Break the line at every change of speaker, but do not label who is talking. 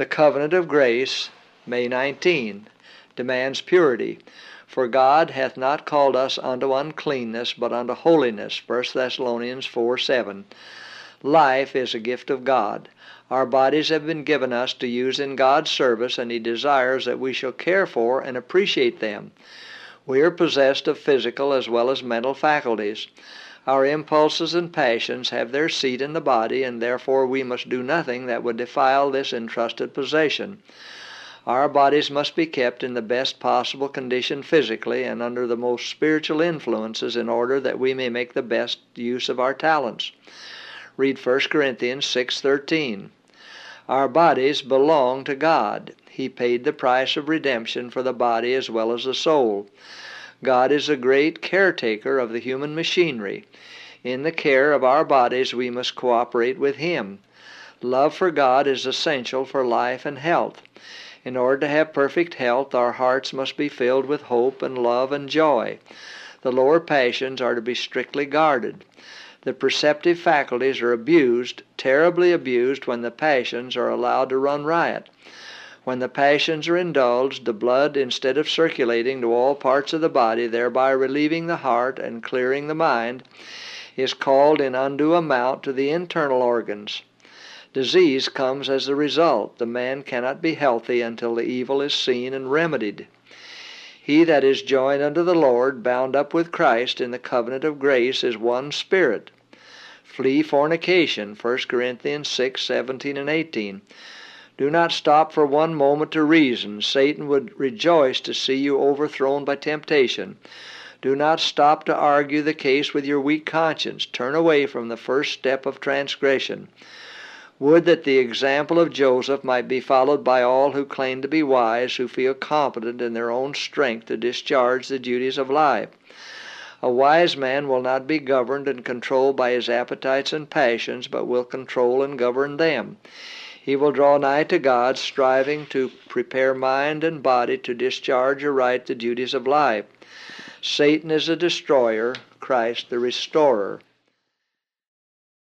The covenant of grace, May 19, demands purity. For God hath not called us unto uncleanness, but unto holiness, 1 Thessalonians 4:7. Life is a gift of God. Our bodies have been given us to use in God's service, and He desires that we shall care for and appreciate them. We are possessed of physical as well as mental faculties. Our impulses and passions have their seat in the body, and therefore we must do nothing that would defile this entrusted possession. Our bodies must be kept in the best possible condition physically and under the most spiritual influences in order that we may make the best use of our talents. Read 1 Corinthians 6:13. Our bodies belong to God. He paid the price of redemption for the body as well as the soul. God is a great caretaker of the human machinery. In the care of our bodies we must cooperate with Him. Love for God is essential for life and health. In order to have perfect health, our hearts must be filled with hope and love and joy. The lower passions are to be strictly guarded. The perceptive faculties are abused, terribly abused, when the passions are allowed to run riot. When the passions are indulged, the blood, instead of circulating to all parts of the body, thereby relieving the heart and clearing the mind, is called in undue amount to the internal organs. Disease comes as the result. The man cannot be healthy until the evil is seen and remedied. He that is joined unto the Lord, bound up with Christ in the covenant of grace, is one spirit. Flee fornication, 1 Corinthians 6:17 and 18. Do not stop for one moment to reason. Satan would rejoice to see you overthrown by temptation. Do not stop to argue the case with your weak conscience. Turn away from the first step of transgression. Would that the example of Joseph might be followed by all who claim to be wise, who feel competent in their own strength to discharge the duties of life. A wise man will not be governed and controlled by his appetites and passions, but will control and govern them. He will draw nigh to God, striving to prepare mind and body to discharge aright the duties of life. Satan is the destroyer, Christ the restorer.